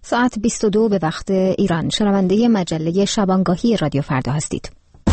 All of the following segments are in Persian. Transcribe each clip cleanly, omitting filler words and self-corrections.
ساعت 22 به وقت ایران. شنونده مجله شبانگاهی رادیو فردا هستید.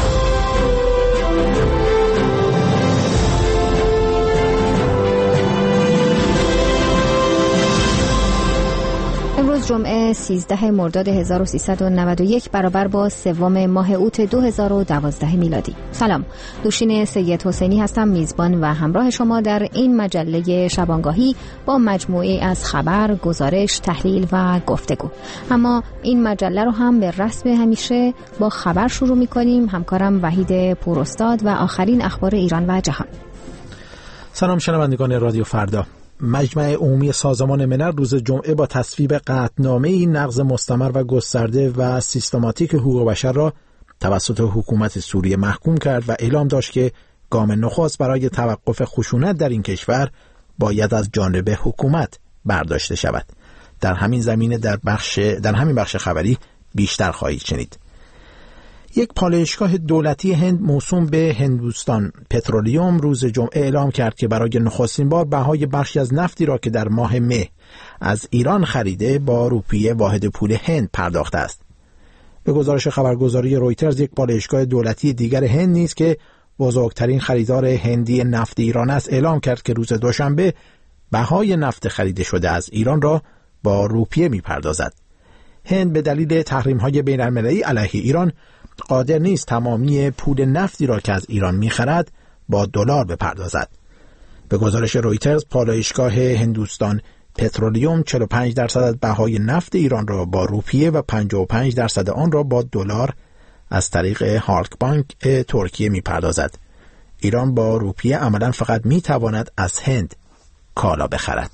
امروز جمعه 13 مرداد 1391 برابر با 3 ماه اوت 2012 میلادی. سلام، دوشین سید حسینی هستم، میزبان و همراه شما در این مجله شبانگاهی با مجموعه از خبر، گزارش، تحلیل و گفتگو. اما این مجله رو هم به رسم همیشه با خبر شروع می‌کنیم. همکارم وحید پوراستاد و آخرین اخبار ایران و جهان. سلام شنوندگان رادیو فردا. مجمع عمومی سازمان ملل روز جمعه با تصویب قطعنامه‌ای نقض مستمر و گسترده و سیستماتیک حقوق بشر را توسط حکومت سوریه محکوم کرد و اعلام داشت که گام نخست برای توقف خشونت در این کشور باید از جانب حکومت برداشته شود. در همین زمینه در همین بخش خبری بیشتر خواهید شنید. یک پالایشگاه دولتی هند موسوم به هندوستان پترولیوم روز جمعه اعلام کرد که برای نخستین بار بهای بخشی از نفتی را که در ماه مه از ایران خریده با روپیه واحد پول هند پرداخته است. به گزارش خبرگزاری رویترز، یک پالایشگاه دولتی دیگر هند نیز که بزرگترین خریدار هندی نفت ایران است اعلام کرد که روز دوشنبه بهای نفت خریده شده از ایران را با روپیه می‌پردازد. هند به دلیل تحریم‌های بین‌المللی علیه ایران قادر نیست تمامی پول نفتی را که از ایران می‌خرد با دلار بپردازد. به گزارش رویترز، پالایشگاه هندوستان پترولیوم 45% از بهای نفت ایران را با روپیه و 55% آن را با دلار از طریق هالک بانک ترکیه می‌پردازد. ایران با روپیه عملاً فقط می‌تواند از هند کالا بخرد.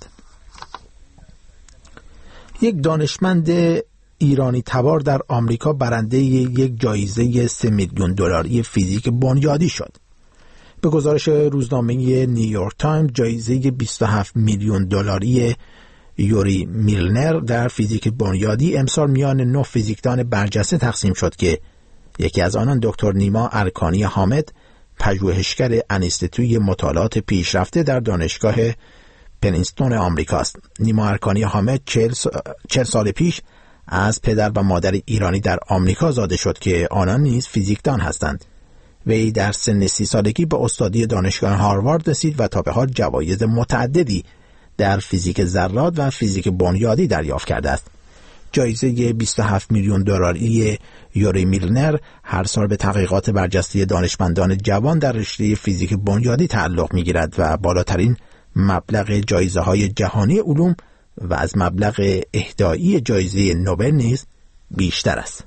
یک دانشمند ایرانی تبار در آمریکا برنده یک جایزه 3 میلیون دلاری فیزیک بنیادی شد. به گزارش روزنامه نیویورک تایمز، جایزه 27 میلیون دلاری یوری میلنر در فیزیک بنیادی امسال میان 9 فیزیکدان برجسته تقسیم شد که یکی از آنان دکتر نیما ارکانی حامد، پژوهشگر انستیتوی مطالعات پیشرفته در دانشگاه پرینستون آمریکاست. نیما ارکانی حامد 40 سال پیش از پدر و مادر ایرانی در آمریکا زاده شد که آنان نیز فیزیکدان هستند. وی در سن 30 سالگی به استادی دانشگاه هاروارد رسید و تا به حال جوایز متعددی در فیزیک ذرات و فیزیک بنیادی دریافت کرده است. جایزه 27 میلیون دلاری یوری میلنر هر سال به تحقیقات برجسته دانشمندان جوان در رشته فیزیک بنیادی تعلق می‌گیرد و بالاترین مبلغ جایزه‌های جهانی علوم و از مبلغ اهدایی جایزه نوبل نیز بیشتر است.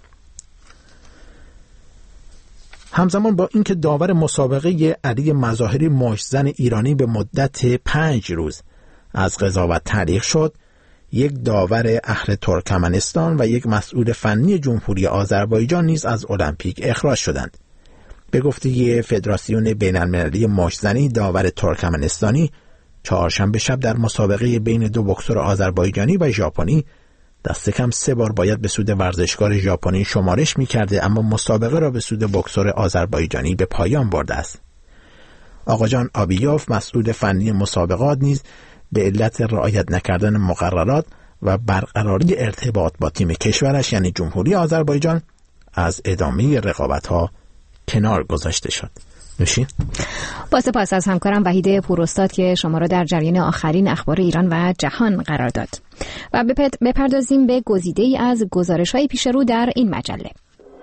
همزمان با اینکه داور مسابقه علی مظاهری مشت‌زن ایرانی به مدت 5 روز از قضاوت تعلیق شد، یک داور اهل ترکمنستان و یک مسئول فنی جمهوری آذربایجان نیز از المپیک اخراج شدند. به گفته فدراسیون بین‌المللی مشت‌زنی، داور ترکمنستانی چهارشنبه شب در مسابقه بین 2 بوکسور آذربایجانی و ژاپنی دست کم 3 بار باید به سود ورزشکار ژاپنی شمارش می‌کرده، اما مسابقه را به سود بوکسور آذربایجانی به پایان برده است. آقاجان آبیوف، مسئول فنی مسابقات، نیز به علت رعایت نکردن مقررات و برقراری ارتباط با تیم کشورش یعنی جمهوری آذربایجان از ادامه رقابت‌ها کنار گذاشته شد. نوشین. با سپاس از همکارم وحید پوراستاد که شما را در جریان آخرین اخبار ایران و جهان قرار داد. و بپردازیم به گزیده‌ای از گزارش‌های پیش رو در این مجله.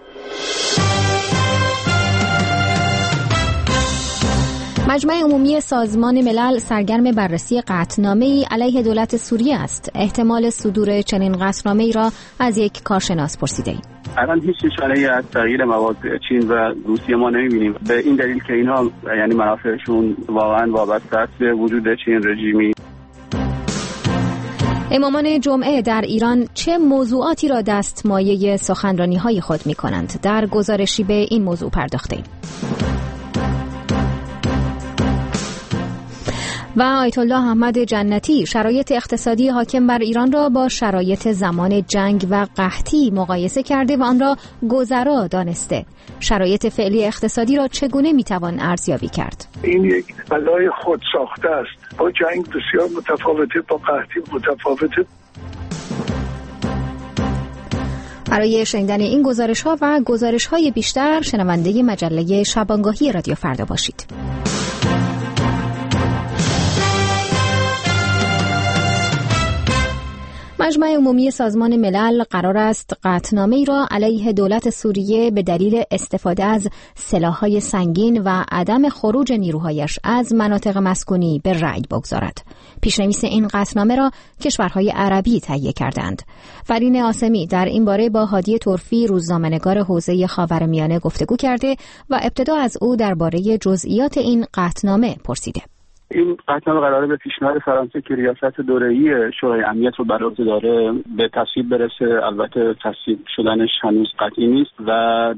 مجمع عمومی سازمان ملل سرگرم بررسی قطعنامه‌ای علیه دولت سوریه است. احتمال صدور چنین قطعنامه‌ای را از یک کارشناس پرسیده‌ایم. الان هیچ نشانه‌ای از تغییر مواد چین و روسیه ما نمی‌بینیم، به این دلیل که اینها یعنی منافعشون واقعاً وابسته است به وجود چین رژیمی. امامان جمعه در ایران چه موضوعاتی را دستمایه سخنرانی‌های خود می‌کنند؟ در گزارشی به این موضوع پرداخته‌ایم. و آیت الله احمد جنتی شرایط اقتصادی حاکم بر ایران را با شرایط زمان جنگ و قحطی مقایسه کرده و آن را گذرا دانسته. شرایط فعلی اقتصادی را چگونه میتوان ارزیابی کرد؟ این یک بلای خود ساخته است. با جنگ بسیار متفاوته، با قحطی متفاوته. برای شنیدن این گزارش‌ها و گزارش‌های بیشتر شنونده مجله شبانگاهی رادیو فردا باشید. مجمع عمومی سازمان ملل قرار است قطعنامه‌ای را علیه دولت سوریه به دلیل استفاده از سلاح‌های سنگین و عدم خروج نیروهایش از مناطق مسکونی به رأی بگذارد. پیشنویس این قطعنامه را کشورهای عربی تهیه کردند. فرین عاصمی در این باره با هادی طرفی روزنامه‌نگار حوزه خاورمیانه گفتگو کرده و ابتدا از او درباره جزئیات این قطعنامه پرسیده. این قطعنامه قراره به پیشنهاد فرانسه که ریاست دوره‌ای شورای امنیت رو بر عهده داره به تصویب برسه. البته تصویب شدنش هنوز قطعی نیست و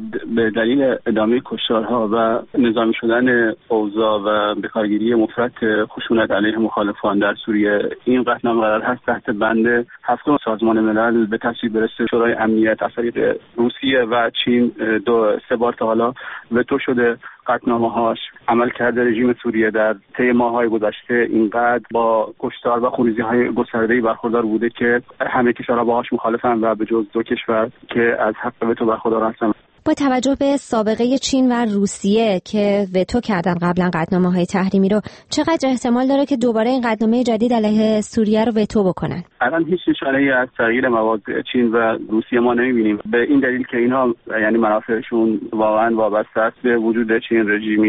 به دلیل ادامه کشتارها و نظامی شدن اوضاع و به کارگیری مفرط خشونت علیه مخالفان در سوریه، این قطعنامه قرار هست تحت بند 7 سازمان ملل به تصویب برسه. شورای امنیت از طریق روسیه و چین 2-3 بار تا حالا وتو شده. قطعنامه‌هاش عملکرد رژیم سوریه در طی ماه‌های گذشته اینقدر با کشتار و خونریزی‌های گسترده‌ای برخوردار بوده که همه کشورها باهاش مخالفن و به جز 2 کشور که از حق وتو برخوردار هستن. با توجه به سابقه چین و روسیه که وتو کردن قبلا قطعنامه‌های تحریمی رو، چقدر احتمال داره که دوباره این قطعنامه جدید علیه سوریه رو وتو بکنن؟ الان هیچ نشانه‌ای از تغییر مواضع چین و روسیه ما نمی‌بینیم، به این دلیل که اینها یعنی منافعشون واقعا وابسته است به وجود چین.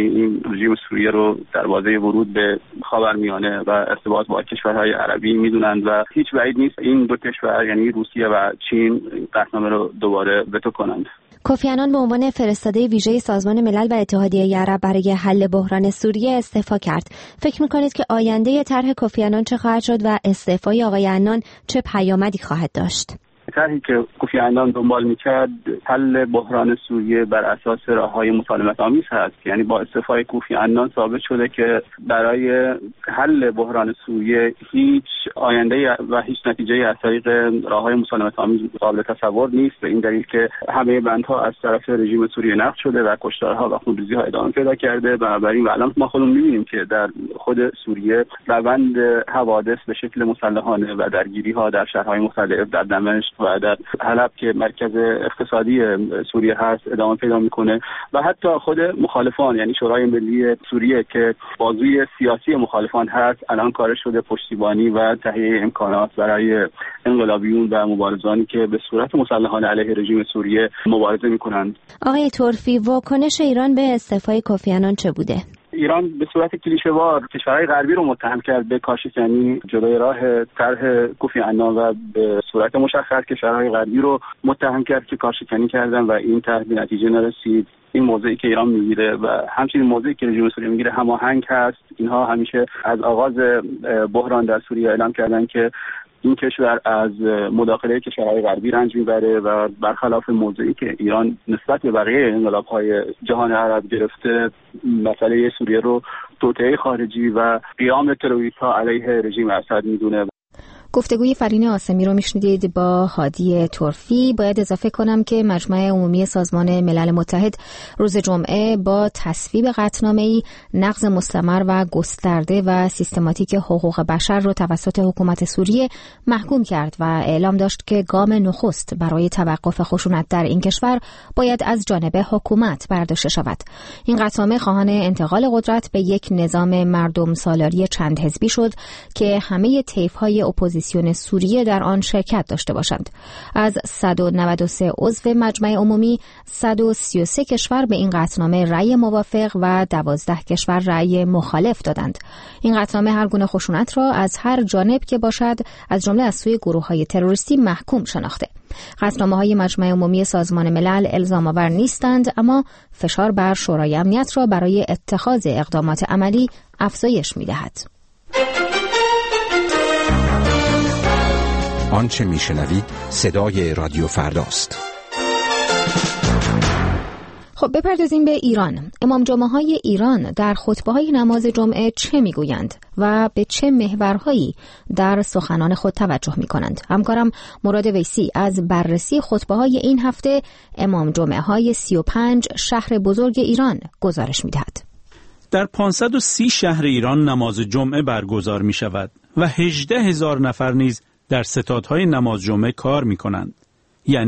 رژیم سوریه رو دروازه ورود به خاورمیانه و ارتباط با کشورهای عربی می‌دونن و هیچ بعید نیست این 2 کشور یعنی روسیه و چین قطعنامه رو دوباره وتو کنند. کوفی عنان به عنوان فرستاده ویژه سازمان ملل و اتحادیه عرب برای حل بحران سوریه استعفا کرد. فکر می‌کنید که آینده طرح کوفی عنان چه خواهد شد و استعفای آقای عنان چه پیامدی خواهد داشت؟ طرحی که کوفی عنان دنبال می‌کرد حل بحران سوریه بر اساس راه‌های مسالمت‌آمیز هست. یعنی با استعفای کوفی عنان ثابت شده که برای حل بحران سوریه هیچ آینده و هیچ نتیجه‌ای از طریق راه‌های مسالمت‌آمیز قابل تصور نیست، به این دلیل که همه بندها از طرف رژیم سوریه نقض شده و کشتارها و خونریزی‌ها ادامه پیدا کرده. بنابراین الان ما خودمون می‌بینیم که در خود سوریه روند حوادث به شکل مسلحانه و درگیری‌ها در شهرهای مختلف در دمشق و در حلب که مرکز اقتصادی سوریه هست ادامه پیدا میکنه و حتی خود مخالفان یعنی شورای ملی سوریه که بازوی سیاسی مخالفان هست الان کارش شده پشتیبانی و تهیه امکانات برای انقلابیون و مبارزانی که به صورت مسلحانه علیه رژیم سوریه مبارزه میکنند. آقای طرفی، واکنش ایران به استعفای کوفی عنان چه بوده؟ ایران به صورت کلیشه‌وار کشورهای غربی رو متهم کرد به کاشی‌کنی جلوی راه طرح کوفی عنان و به صورت مشخص کشورهای غربی رو متهم کرد که کاشی‌کنی کردن و این طرح به نتیجه نرسید. این موضعی که ایران میگیره و همچنین موضعی که رژیم سوریه میگیره هماهنگ هست. اینها همیشه از آغاز بحران در سوریه اعلام کردن که این کشور از مداخله کشورهای غربی رنج میبره و برخلاف موضعی که ایران نسبت به بقیه انقلاب‌های جهان عرب گرفته، مسئله سوریه رو توطئه خارجی و قیام تروریست‌ها علیه رژیم اسد میدونه. گفتگوی فرین عاصمی رو میشنیدید با هادی طرفی. باید اضافه کنم که مجمع عمومی سازمان ملل متحد روز جمعه با تصویب قطعنامه‌ای نقض مستمر و گسترده و سیستماتیک حقوق بشر رو توسط حکومت سوریه محکوم کرد و اعلام داشت که گام نخست برای توقف خشونت در این کشور باید از جانب حکومت برداشته شود. این قطعنامه خواهان انتقال قدرت به یک نظام مردم سالاری چند حزبی شد که همه طیف‌های اپوزیسیون سوریه در آن شرکت داشته باشند. از 193 عضو مجمع عمومی 133 کشور به این قطعنامه رأی موافق و 12 کشور رأی مخالف دادند. این قطعنامه هر گونه خشونت را از هر جانب که باشد از جمله از سوی گروه‌های تروریستی محکوم شناخته. قطعنامه‌های مجمع عمومی سازمان ملل الزام آور نیستند، اما فشار بر شورای امنیت را برای اتخاذ اقدامات عملی افزایش می‌دهد. آنچه میشنوید صدای رادیو فرداست. خب بپردازیم به ایران. امام جمعه های ایران در خطبه های نماز جمعه چه میگویند و به چه محورهایی در سخنان خود توجه می کنند؟ همکارم مراد ویسی از بررسی خطبه های این هفته امام جمعه های 35 شهر بزرگ ایران گزارش می دهد. در 530 شهر ایران نماز جمعه برگزار می شود و 18,000 نفر نیز در ستادهای نماز جمعه کار می کنند. یعنی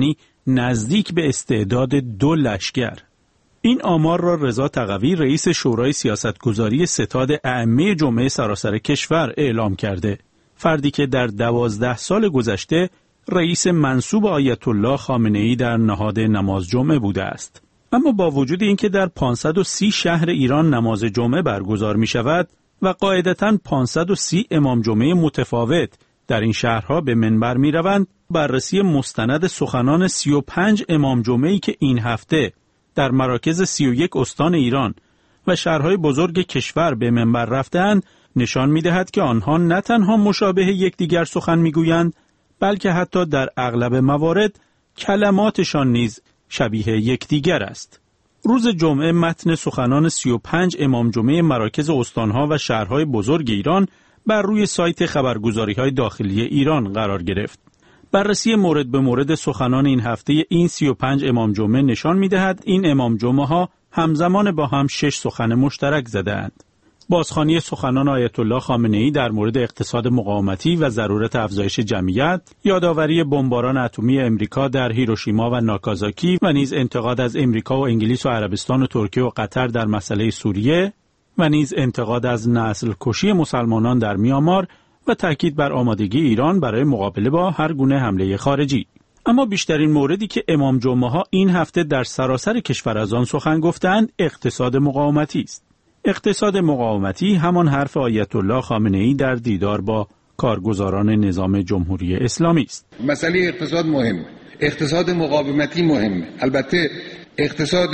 نزدیک به استعداد 2 لشکر. این آمار را رضا تقوی رئیس شورای سیاستگذاری ستاد ائمه جمعه سراسر کشور اعلام کرده. فردی که در 12 سال گذشته رئیس منصوب آیت الله خامنه‌ای در نهاد نماز جمعه بوده است. اما با وجود اینکه در 530 شهر ایران نماز جمعه برگزار می شود و قاعدتاً 530 امام جمعه متفاوت در این شهرها به منبر می روند، بررسی مستند سخنان 35 امام جمعه‌ای که این هفته در مراکز 31 استان ایران و شهرهای بزرگ کشور به منبر رفتند نشان می دهد که آنها نه تنها مشابه یکدیگر سخن می گویند، بلکه حتی در اغلب موارد کلماتشان نیز شبیه یکدیگر است. روز جمعه متن سخنان 35 امام جمعه مراکز استانها و شهرهای بزرگ ایران بر روی سایت خبرگزاری‌های داخلی ایران قرار گرفت. بررسی مورد به مورد سخنان این هفته این 35 امام جمعه نشان می‌دهد این امام جمعه‌ها همزمان با هم 6 سخن مشترک زدند. بازخوانی سخنان آیت الله خامنه‌ای در مورد اقتصاد مقاومتی و ضرورت افزایش جمعیت، یادآوری بمباران اتمی امریکا در هیروشیما و ناکازاکی و نیز انتقاد از امریکا و انگلیس و عربستان و ترکیه و قطر در مسئله سوریه و نیز انتقاد از نسل کشی مسلمانان در میانمار و تاکید بر آمادگی ایران برای مقابله با هر گونه حمله خارجی. اما بیشترین موردی که امام جمعه‌ها این هفته در سراسر کشور از آن سخن گفتند اقتصاد مقاومتی است. اقتصاد مقاومتی همان حرف آیت الله خامنه‌ای در دیدار با کارگزاران نظام جمهوری اسلامی است. مسئله اقتصاد مهم، اقتصاد مقاومتی مهم. البته اقتصاد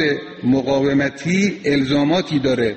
مقاومتی الزاماتی داره.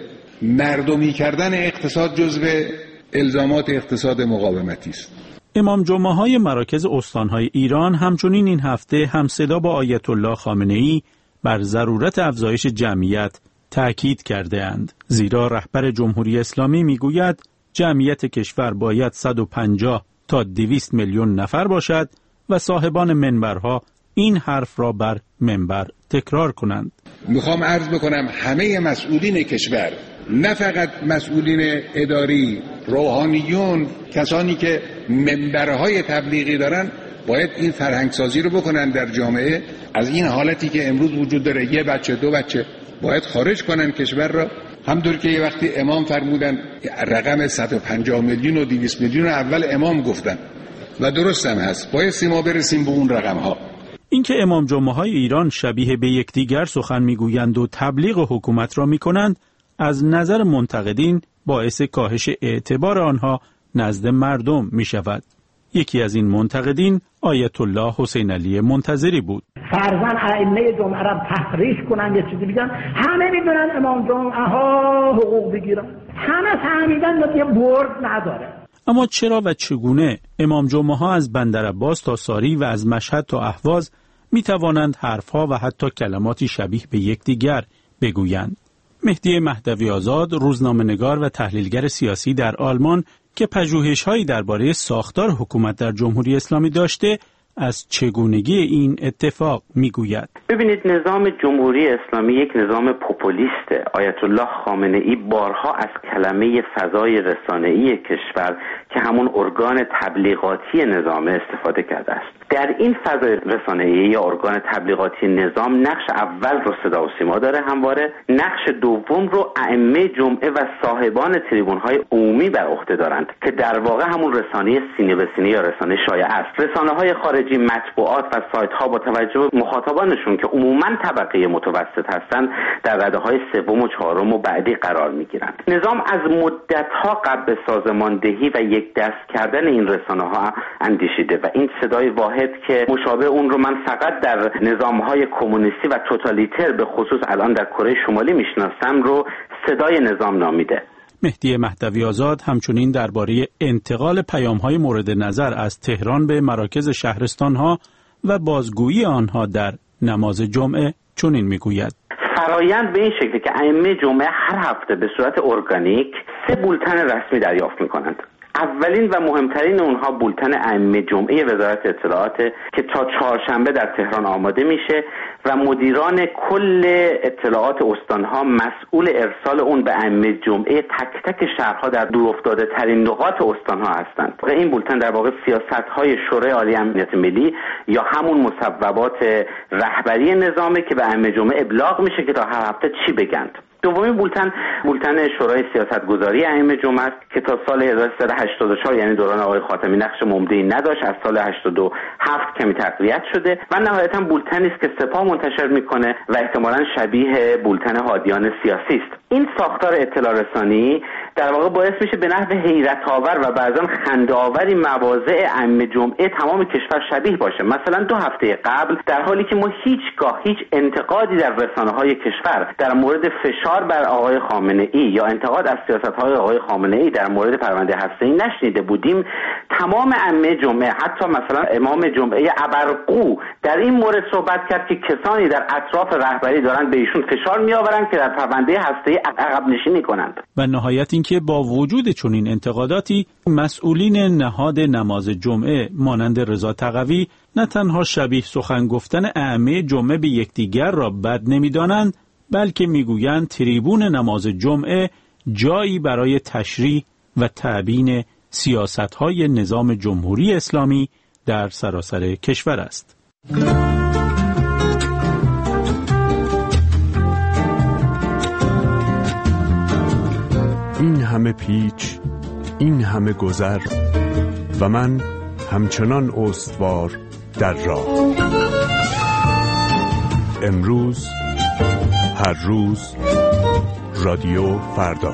مردمی کردن اقتصاد جزو الزامات اقتصاد مقاومتی است. امام جمعه‌های مراکز استان‌های ایران همچنین این هفته همصدا با آیت الله خامنه‌ای بر ضرورت افزایش جمعیت تأکید کرده اند. زیرا رهبر جمهوری اسلامی میگوید جمعیت کشور باید 150 تا 200 میلیون نفر باشد و صاحبان منبرها این حرف را بر منبر تکرار کنند. میخوام عرض بکنم همه مسئولین کشور، نه فقط مسئولین اداری، روحانیون، کسانی که منبرهای تبلیغی دارن، باید این فرهنگسازی رو بکنن در جامعه. از این حالتی که امروز وجود داره، یه بچه 2 بچه، باید خارج کنن کشور را. همطور که یه وقتی امام فرمودن رقم 150 میلیون و 200 میلیون اول امام گفتن و درست هم هست، باید ما برسیم به اون رقم ها. اینکه امام جمعه های ایران شبیه به یکدیگر سخن میگویند و تبلیغ حکومت را میکنند، از نظر منتقدین باعث کاهش اعتبار آنها نزد مردم می شود. یکی از این منتقدین آیت الله حسین علی منتظری بود. فرزن ائمه جمعه را تحریش کنن، یه چیزی بگن، همه میدونن امام جمعه ها حقوق بگیرن، همه فهمیدن یه برد نداره. اما چرا و چگونه امام جمعه ها از بندرعباس تا ساری و از مشهد تا اهواز می توانند حرفها و حتی کلماتی شبیه به یکدیگر بگویند؟ مهدی مهدوی آزاد، روزنامه‌نگار و تحلیلگر سیاسی در آلمان که پژوهش‌هایی درباره ساختار حکومت در جمهوری اسلامی داشته، از چگونگی این اتفاق میگوید. ببینید، نظام جمهوری اسلامی یک نظام پوپولیسته. آیت الله خامنه‌ای بارها از کلمه فضای رسانه‌ای کشور که همون ارگان تبلیغاتی نظام استفاده کرده است. در این فضای رسانه‌ای یا ارگان تبلیغاتی نظام نقش اول رو صدا و سیما داره همواره، نقش دوم رو ائمه جمعه و صاحبان تریبون‌های عمومی بر عهده دارند که در واقع همون رسانه سینه به سینه یا رسانه شایعه است. رسانه‌های خارجی، مطبوعات و سایت‌ها با توجه به مخاطبانشون که عموماً طبقه متوسط هستند در رده‌های سوم و چهارم و بعدی قرار می‌گیرند. نظام از مدت‌ها قبل سازماندهی و یک دست کردن این رسانه‌ها اندیشیده و این صدای واحد که مشابه اون رو من فقط در نظام‌های کمونیستی و توتالیتر به خصوص الان در کره شمالی میشناسم رو صدای نظام نامیده. مهدی مهدوی آزاد همچنین درباره انتقال پیام‌های مورد نظر از تهران به مراکز شهرستان‌ها و بازگویی آنها در نماز جمعه چنین میگوید. فرایند به این شکلی که ائمه جمعه هر هفته به صورت ارگانیک 3 بولتن رسمی دریافت می‌کنند. اولین و مهمترین اونها بولتن ائمه جمعه وزارت اطلاعات که تا چهارشنبه در تهران آماده میشه و مدیران کل اطلاعات استانها مسئول ارسال اون به ائمه جمعه تک تک شهرها در دورافتاده ترین نقاط استانها هستند. این بولتن در واقع سیاست‌های شورای عالی امنیت ملی یا همون مصوبات رهبری نظامه که به ائمه جمعه ابلاغ میشه که تا هر هفته چی بگند. دومین بولتن شورای سیاستگذاری ائمه جمعه است که تا سال 1384 یعنی دوران آقای خاتمی نقش مبدعی نداشت، از سال 87 کمی تقویت شده و نهایتا بولتنی است که سپاه منتشر میکنه و احتمالاً شبیه بولتن هادیان سیاسی است. این ساختار اطلاع رسانی در واقع باعث میشه به نحو حیرت آور و بعضا خنده‌آوری مواضع ائمه جمعه تمام کشور شبیه باشه. مثلا 2 هفته قبل در حالی که ما هیچ انتقادی در رسانه‌های کشور در مورد فشار بر آقای خامنه‌ای یا انتقاد از سیاست‌های آقای خامنه‌ای در مورد پرونده هسته‌ای نشنیده بودیم، تمام ائمه جمعه حتی مثلا امام جمعه ابرقو در این مورد صحبت کرد که کسانی در اطراف رهبری دارن به ایشون فشار میآورند که در پرونده هسته‌ای عقب نشینی کنند. و نهایت اینکه با وجود چنین انتقاداتی مسئولین نهاد نماز جمعه مانند رضا تقوی نه تنها شبیه سخن گفتن ائمه جمعه به یکدیگر را بد نمی‌دانند، بلکه میگویند تریبون نماز جمعه جایی برای تشریح و تبیین سیاست‌های نظام جمهوری اسلامی در سراسر کشور است. این همه پیچ، این همه گذر و من همچنان استوار در راه. امروز، هر روز، رادیو فردا.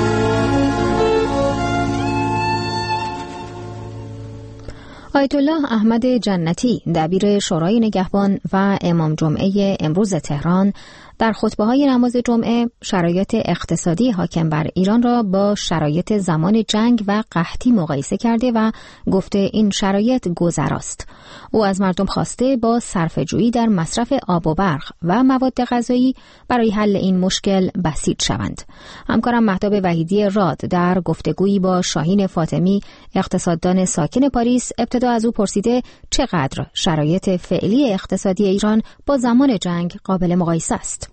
آیت الله احمد جنتی دبیر شورای نگهبان و امام جمعه امروز تهران در خطبه‌های نماز جمعه شرایط اقتصادی حاکم بر ایران را با شرایط زمان جنگ و قحطی مقایسه کرده و گفته این شرایط گذراست. او از مردم خواسته با صرفه‌جویی در مصرف آب و برق و مواد غذایی برای حل این مشکل بسیط شوند. همکارم مهتاب وحیدی راد در گفتگویی با شاهین فاطمی اقتصاددان ساکن پاریس ابتدا از او پرسیده چقدر شرایط فعلی اقتصادی ایران با زمان جنگ قابل مقایسه است.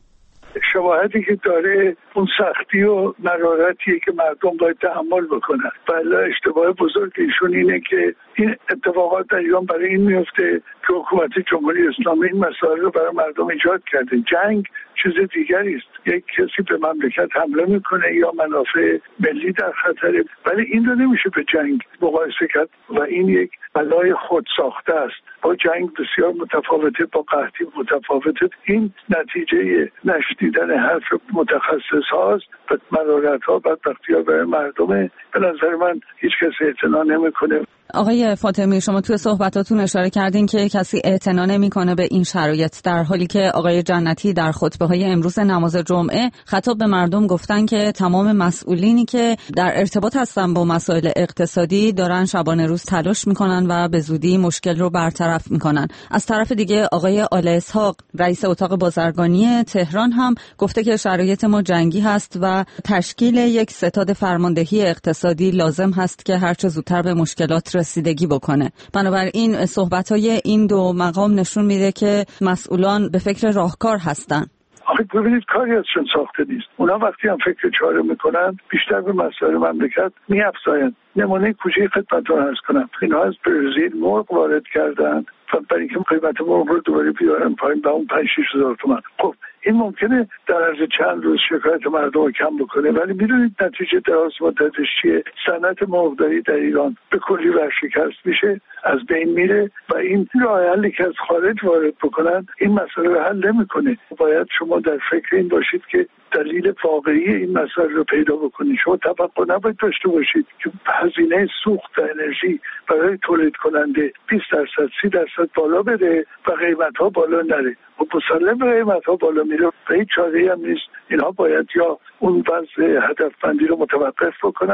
شواهدی که داره اون سختی و مرارتیه که مردم باید تحمل بکنن. بله، اشتباه بزرگ ایشون اینه که این اتفاقات در ایران برای این میفته که حکومت جمهوری اسلامی این مسائل رو برای مردم ایجاد کرده. جنگ چیز دیگری است. یک کسی به مملکت حمله میکنه یا منافع ملی در خطره، ولی این رو نمیشه به جنگ مقایسه کرد و این یک بلای خود ساخته است. با جنگ بسیار متفاوته، با قحطی متفاوته. این نتیجه نشنیدن حرف متخصص هاست و مرارت ها بدبختی ها برای مردمه. به نظر من هیچ کسی اعتنا نمیکنه. آقای فاطمی، شما توی صحبتاتون اشاره کردین که کسی اعتنا نمیکنه به این شرایط، در حالی که آقای جنتی در خطبه‌های امروز نماز جمعه خطاب به مردم گفتن که تمام مسئولینی که در ارتباط هستن با مسائل اقتصادی دارن شبانه روز تلاش میکنن و به زودی مشکل رو برطرف میکنن. از طرف دیگه آقای آل اسحاق رئیس اتاق بازرگانی تهران هم گفته که شرایط ما جنگی هست و تشکیل یک ستاد فرماندهی اقتصادی لازم هست که هرچه زودتر به مشکلات رسیدگی بکنه. بنابراین صحبت‌های این دو مقام نشون میده که مسئولان به فکر راهکار هستن. آخه ببینید کاری ازشون ساخته نیست. اونا وقتی هم فکر چاره میکنن بیشتر به مسائل مملکت میافزاین. نمونه کوچیک خدمتتون عرض کنم. اینها از برزیل مرغ وارد کردن و برای اینکه قیمت مرغ رو دوباره بیارن پایین به اون 5-6 هزار تومان. خب این ممکنه در عرض چند روز شکایت مردم رو کم بکنه، ولی میدونید نتیجه دراز مدتش چیه؟ صنعت مرغداری در ایران به کلی ورشکست میشه، از بین میره و این راه حلی که از خارج وارد بکنن این مسئله رو حل نمیکنه. باید شما در فکر این باشید که دلیل واقعی این مسئله رو پیدا بکنید. شما توقع نباید داشته باشید که هزینه سوخت انرژی برای تولید کننده 20%، 30% بالا بره و قیمت ها بالا نره. و مسلم قیمت ها بالا میره و هیچ چاره‌ای هم نیست. اینها باید یا اون وضع هدفمندی رو متوقف بکنن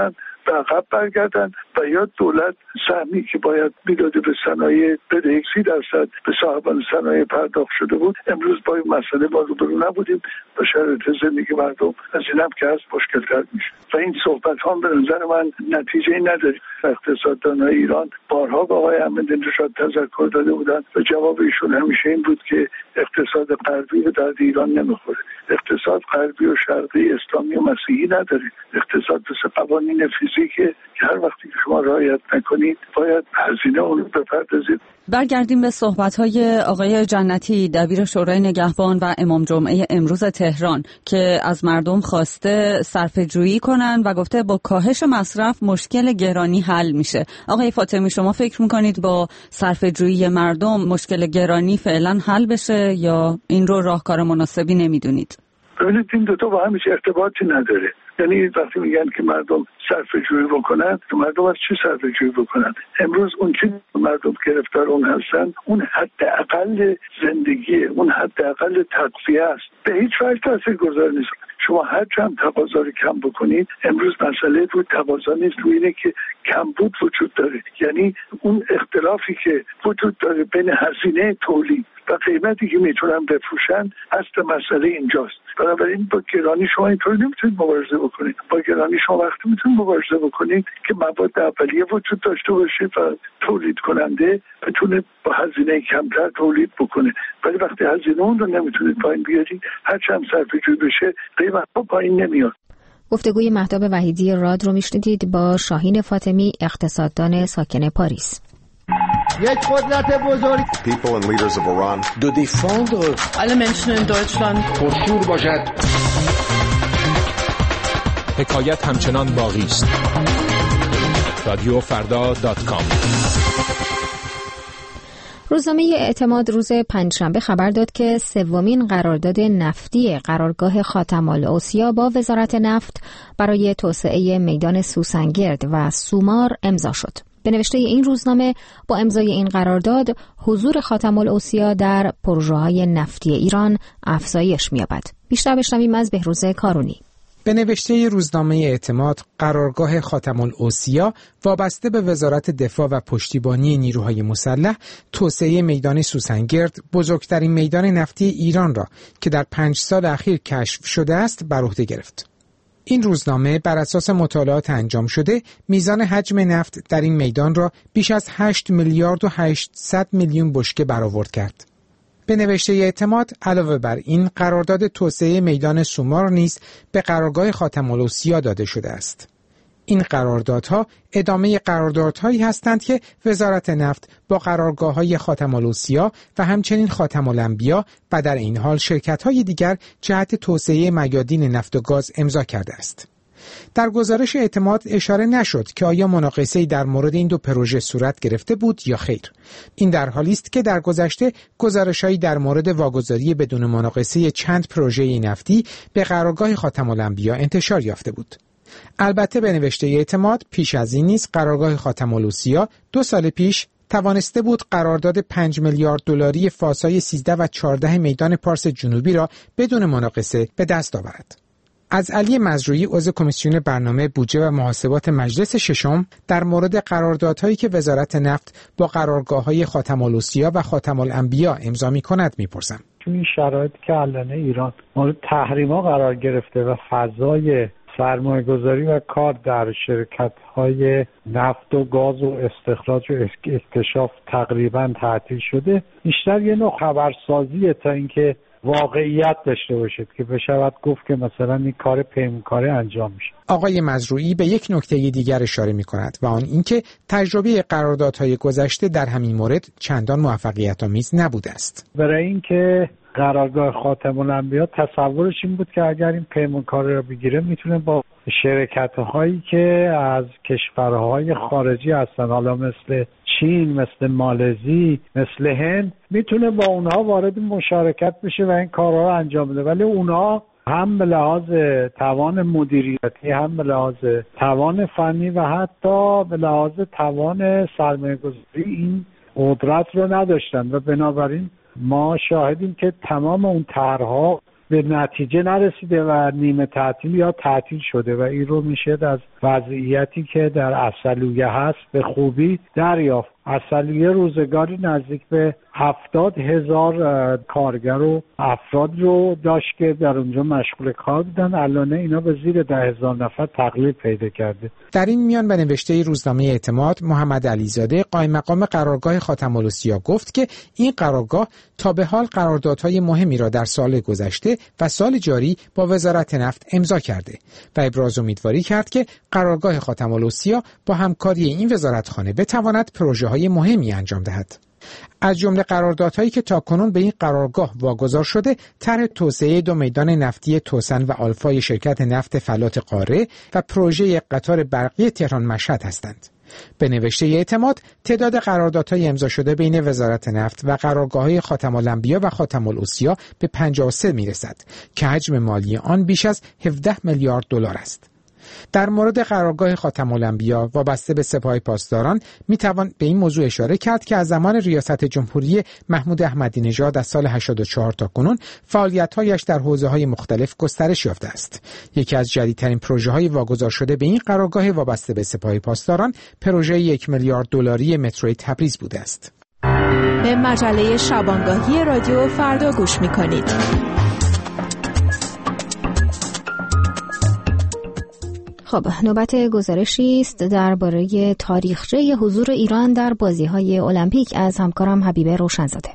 به عقب برگردن و یا دولت سهمی که باید میداده به صنایع بده 30% به صاحبان صنایع پرداخت شده بود. امروز با این مسئله ما روبرو نبودیم و شرایط زندگی مردم از این هم که از مشکل‌تر میشه و این صحبت ها به نظر من نتیجه نداره. اقتصاددانای ایران بارها با آقای احمدی‌نژاد تذکر داده بودند و جواب ایشون همیشه این بود که اقتصاد غربی به درد ایران نمیخوره. اقتصاد غربی و شرقی، اسلامی و مسیحی نداره. اقتصاد مثل قوانین فیزیکه که هر وقتی که شما رعایت نکنید باید هزینه اون رو بپردازید. برگردیم به صحبت‌های آقای جنتی دبیر شورای نگهبان و امام جمعه امروز تهران که از مردم خواسته صرفه‌جویی کنن و گفته با کاهش مصرف مشکل گرانی حل میشه. آقای فاطمی شما فکر میکنید با صرفه‌جویی مردم مشکل گرانی فعلا حل بشه یا این رو راهکار مناسبی نمیدونید؟ ببینید این دوتا با هم هیچ ارتباطی نداره. یعنی وقتی میگن که مردم صرفه‌جویی بکنن، مردم از چی صرفه‌جویی بکنن؟ امروز اون چی مردم گرفتار اون هستن، اون حداقل زندگی، اون حداقل تغذیه است. به هیچ وجه تاثیرگذار نیست. شما هر چند تقاضا رو کم بکنید، امروز مسئله رو تقاضا نیست، رو اینه که کمبود وجود داره. یعنی اون اختلافی که وجود داره بین هزینه تولید و قیمتی که میتونن بفروشن، اصل مسئله اینجاست. بنابراین با گرانی شما اینطور نمیتونید مبارزه بکنید. با گرانی شما وقتی میتونید مبارزه بکنید که مواد اولیه وجود داشته باشید و تولید کننده بتونه با هزینه کمتر تولید بکنه. ولی وقتی هزینه اون رو نمیتونید پایین بیارید، هر چند صرفه‌جویی بشه قیمت ها پایین نمیاد. گفتگوی مهتاب وحیدی راد رو میشنیدید با شاهین فاطمی، اقتصاددان ساکن پاریس. یک قدرت بزرگ People and leaders of Iran de défendre alle Menschen in Deutschland پرشور باشد. حکایت همچنان باقی است. رادیوفردا.com. روزنامه اعتماد روز پنجشنبه خبر داد که سومین قرارداد نفتی قرارگاه خاتم‌العصیا با وزارت نفت برای توسعه میدان سوسنگرد و سومار امضا شد. به نوشته این روزنامه با امضای این قرارداد حضور خاتم‌العصیا در پروژه‌های نفتی ایران افزایش می‌یابد. بیشتر بشنویم از بهروز کارونی. به نوشته روزنامه اعتماد قرارگاه خاتم‌العصیا وابسته به وزارت دفاع و پشتیبانی نیروهای مسلح توسعه میدان سوسنگرد بزرگترین میدان نفتی ایران را که در 5 سال اخیر کشف شده است بر عهده گرفت. این روزنامه بر اساس مطالعات انجام شده میزان حجم نفت در این میدان را بیش از 8 میلیارد و 800 میلیون بشکه برآورد کرد. به نوشته اعتماد علاوه بر این قرارداد توسعه میدان سومار نیز به قرارگاه خاتم‌العصیا داده شده است. این قراردادها ادامه قراردادهایی هستند که وزارت نفت با قرارگاه‌های خاتم‌العصیا و همچنین خاتم‌الانبیا و در این حال شرکت‌های دیگر جهت توسعه میادین نفت و گاز امضا کرده است. در گزارش اعتماد اشاره نشد که آیا مناقصه‌ای در مورد این دو پروژه صورت گرفته بود یا خیر. این در حالی است که در گذشته گزارش‌هایی در مورد واگذاری بدون مناقصه چند پروژه نفتی به قرارگاه خاتم‌الانبیا انتشار یافته بود. البته به نوشته اعتماد پیش از این نیز قرارگاه خاتم‌العصیا 2 سال پیش توانسته بود قرارداد 5 میلیارد دلاری فازهای 13 و 14 میدان پارس جنوبی را بدون مناقصه به دست آورد. از علی مزروعی عضو کمیسیون برنامه بودجه و محاسبات مجلس ششم در مورد قراردادهایی که وزارت نفت با قرارگاه‌های خاتم‌العصیا و خاتم‌الانبیا امضا می‌کند می‌پرسم. تو این شرایطی که الان ایران مورد تحریم‌ها قرار گرفته و فضای سرمایه‌گذاری و کار در شرکت‌های نفت و گاز و استخراج و اکتشاف تقریباً تعطیل شده، بیشتر یه نوع خبرسازیه تا اینکه واقعیت داشته باشد که بشود گفت که مثلا این کار پیمانکاری انجام میشه. آقای مزروعی به یک نکته دیگر اشاره می‌کند و آن اینکه تجربه قراردادهای گذشته در همین مورد چندان موفقیت‌آمیز نبوده است. برای اینکه قرارگاه خاتم‌الانبیا تصورش این بود که اگر این پیمانکاری را بگیره میتونه با شرکت‌هایی که از کشورهای خارجی هستن، حالا مثل چین، مثل مالزی، مثل هند، میتونه با اونها وارد مشارکت بشه و این کارها رو انجام بده. ولی اونها هم به لحاظ توان مدیریتی، هم به لحاظ توان فنی و حتی به لحاظ توان سرمایه‌گذاری این قدرت رو نداشتن و بنابراین ما شاهدیم که تمام اون طرح‌ها به نتیجه نرسیده و نیمه تعطیل یا تعطیل شده و این رو میشه از وضعیتی که در عسلویه هست به خوبی دریافت. عسلویه روزگاری نزدیک به 70,000 کارگر و افراد رو داشت که در اونجا مشغول کار بودن. الان اینا به زیر 10,000 نفر تقلیل پیدا کرده. در این میان به نوشته روزنامه اعتماد محمد علیزاده قائم مقام قرارگاه خاتم الأوصیا گفت که این قرارگاه تا به حال قراردادهای مهمی را در سال گذشته و سال جاری با وزارت نفت امضا کرده و ابراز امیدواری کرد که قرارگاه خاتم الأوصیا با همکاری این وزارتخانه بتواند پروژه‌های مهمی انجام دهد. از جمله قراردادهایی که تاکنون به این قرارگاه واگذار شده، طرح توسعه 2 میدان نفتی توسن و آلفای شرکت نفت فلات قاره و پروژه قطار برقی تهران مشهد هستند. به نوشته اعتماد تعداد قراردادهای امضا شده بین وزارت نفت و قرارگاه‌های خاتم الانبیا و خاتم الأوصیا به 53 میرسد که حجم مالی آن بیش از 17 میلیارد دلار است. در مورد قرارگاه خاتم الانبیا وابسته به سپاه پاسداران میتوان به این موضوع اشاره کرد که از زمان ریاست جمهوری محمود احمدی نژاد از سال 84 تا کنون فعالیت‌هایش در حوزه‌های مختلف گسترش یافته است. یکی از جدیدترین پروژه‌های واگذار شده به این قرارگاه وابسته به سپاه پاسداران پروژه 1 میلیارد دلاری متروی تبریز بوده است. به مجله شبانگاهی رادیو فردا گوش می‌کنید. خب، نوبت گزارشی است درباره تاریخچه حضور ایران در بازی‌های المپیک از همکارم حبیبه روشنزاده.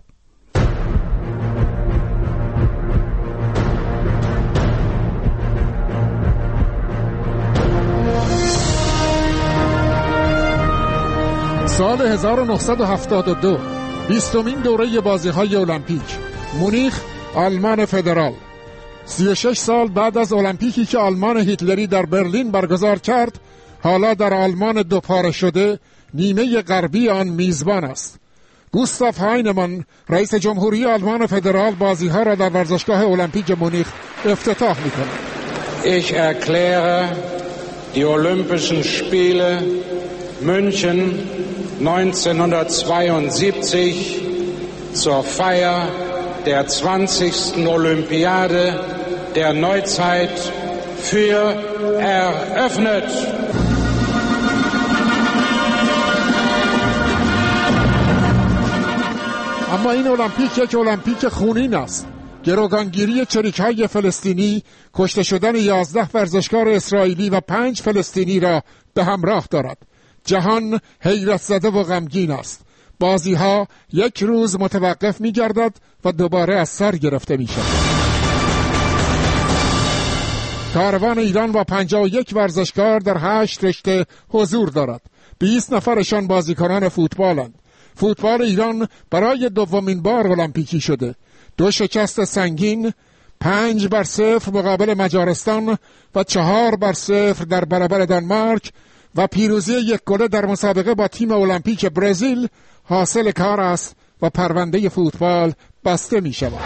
سال 1972 20مین دوره بازی‌های المپیک، مونیخ، آلمان فدرال. 36 سال بعد از المپیکی که آلمان هیتلری در برلین برگزار کرد، حالا در آلمان دوپاره شده نیمه غربی آن میزبان است. گوستاف هاینمان رئیس جمهوری آلمان فدرال بازی‌ها را در ورزشگاه المپیک مونیخ افتتاح می‌کند. Ich erkläre die Olympischen Spiele München 1972 zur Feier der 20. Olympiade der Neuzeit für eröffnet. اما این المپیک یک المپیک خونین است. گروگانگیری چریک‌های فلسطینی، کشته شدن 11 ورزشکار اسرائیلی و 5 فلسطینی را به همراه دارد. جهان حیرت زده و غمگین است. بازی‌ها یک روز متوقف می‌گردد و دوباره از سر گرفته می‌شود. کاروان ایران با 51 ورزشکار در 8 رشته حضور دارد. 20 نفرشان بازیکنان فوتبالند. فوتبال ایران برای دومین بار المپیکی شده. 2 شکست سنگین، 5-0 مقابل مجارستان و 4-0 در برابر دانمارک و پیروزی 1 گله در مسابقه با تیم المپیک برزیل حاصل کار است و پرونده فوتبال بسته می شود.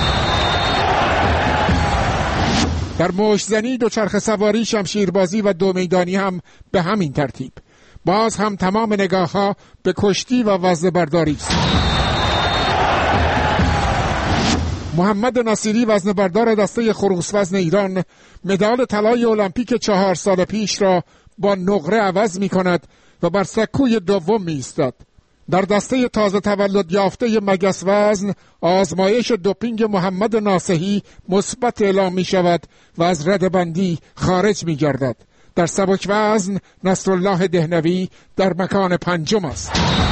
در مشت‌زنی، دوچرخه سواری، شمشیربازی و 2 میدانی هم به همین ترتیب. باز هم تمام نگاه‌ها به کشتی و وزنه‌برداری است. محمد نصیری وزنه‌بردار دسته خروس وزن ایران مدال طلای المپیک 4 سال پیش را با نقره عوض می کند و بر سکوی دوم می ایستد. در دسته تازه تولد یافته مگس وزن آزمایش دوپینگ محمد ناصحی مثبت اعلام می شود و از ردبندی خارج می گردد. در سبک وزن نصرالله دهنوی در مکان 5 است.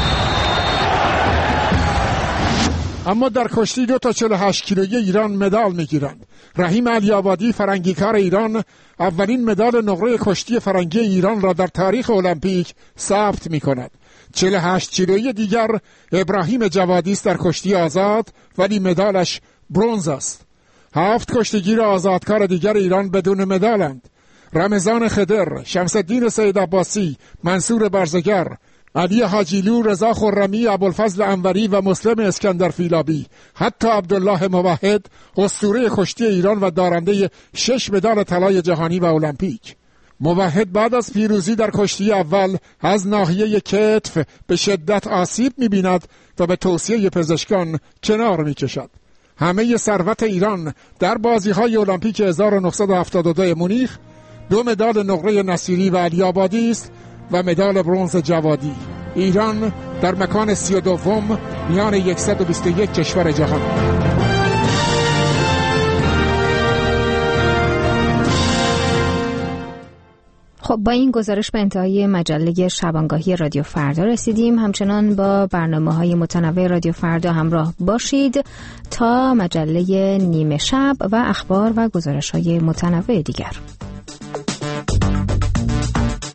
اما در کشتی 2 تا 48 کیلویی ایران مدال میگیرند. رحیم علی‌آبادی فرنگیکار ایران اولین مدال نقره کشتی فرنگی ایران را در تاریخ المپیک ثبت میکند. 48 کیلویی دیگر ابراهیم جوادی است در کشتی آزاد، ولی مدالش برنز است. 7 کشتیگیر آزادکار دیگر ایران بدون مدالند. رمضان خضر، شمس الدین سید عباسی، منصور برزگر، علی حاجیلو، رضا خرمی، ابوالفضل انوری و مسلم اسکندر فیلابی، حتی عبدالله موحد اسطوره کشتی ایران و دارنده 6 مدال طلای جهانی و المپیک. موحد بعد از پیروزی در کشتی اول از ناحیه کتف به شدت آسیب می‌بیند و به توصیه پزشکان کنار می‌کشد. همه ثروت ایران در بازی‌های المپیک 1972 مونیخ 2 مدال نقره نصیری و علی‌آبادی است و مدال برنز جوادی. ایران در مکان 32 میان 121 کشور جهان. خب با این گزارش به انتهای مجله شبانگاهی رادیو فردا رسیدیم. همچنان با برنامه‌های متنوع رادیو فردا همراه باشید تا مجله نیمه شب و اخبار و گزارش‌های متنوع دیگر.